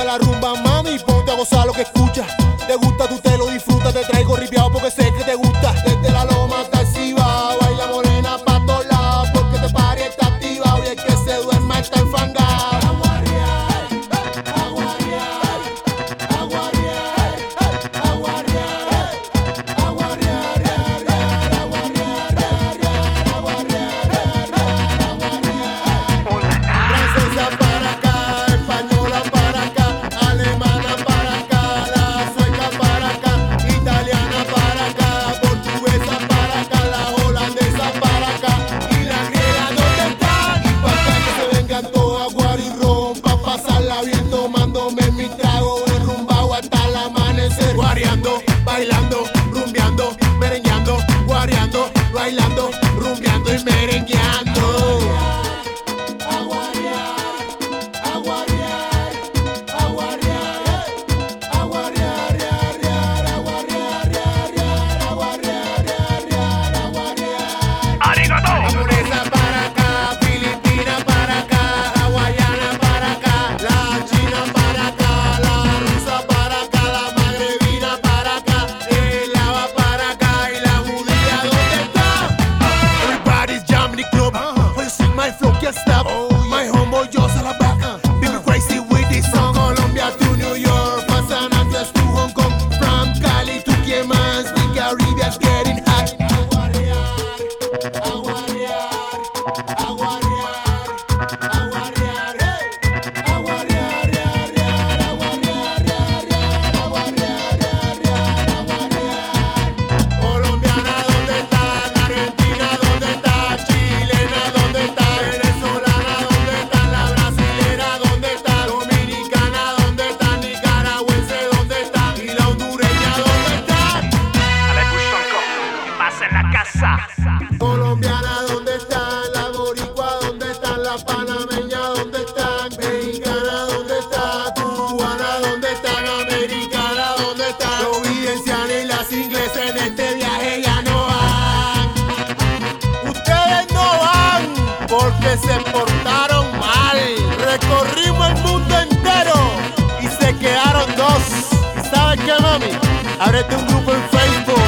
la rumba, mami, ponte a gozar lo que escuchas. Te gusta, tú te lo disfrutas, te traigo ripiado porque sé que te gusta. Desde la loma hasta el Cibao, baila morena pa' todos lados, porque te pari está activado y el que se duerma está enfangado. Tomándome mi trago, enrumbado hasta el amanecer. Guareando, bailando, rumbeando, merengueando. Guareando, bailando, rumbeando y merengueando. A guarear, a guarear, a guarear, a guarear, a guarear, a guarear, a guarear. ¡Arigato! Japonesa para acá, filipina para acá, hawaiana para acá, la china para acá, la rusa para acá, la magrebina para acá, el lava para acá y la judía, ¿dónde está? Everybody's jamming the club. When you sing my flow, can't stop. My homeboy just a la back. People crazy with this song. Colombia to New York, from San Andreas to Hong Kong, from Cali to Cayman, the Caribbean's getting hot. Colombiana, ¿dónde están? Argentina, ¿dónde está? Chilena, ¿dónde está? Venezolana, ¿dónde está? La brasilera, ¿dónde está? Dominicana, ¿dónde está? Nicaragüense, ¿dónde está? Y la hondureña, ¿dónde está? Ale Bushonko, ¿qué pasa en la casa? Colombiana, ¿dónde están? La boricua, ¿dónde están? La panameña, ¿dónde están? Mexicana, ¿dónde está? Cubana, ¿dónde están? Americana, ¿dónde están? Los vivencianos y las inglesas en este viaje ya no van. Ustedes no van porque se portaron mal. Recorrimos el mundo entero y se quedaron dos. ¿Y sabes qué, mami? Ábrete un grupo en Facebook.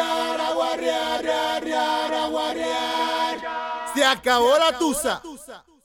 Se acabó la tusa.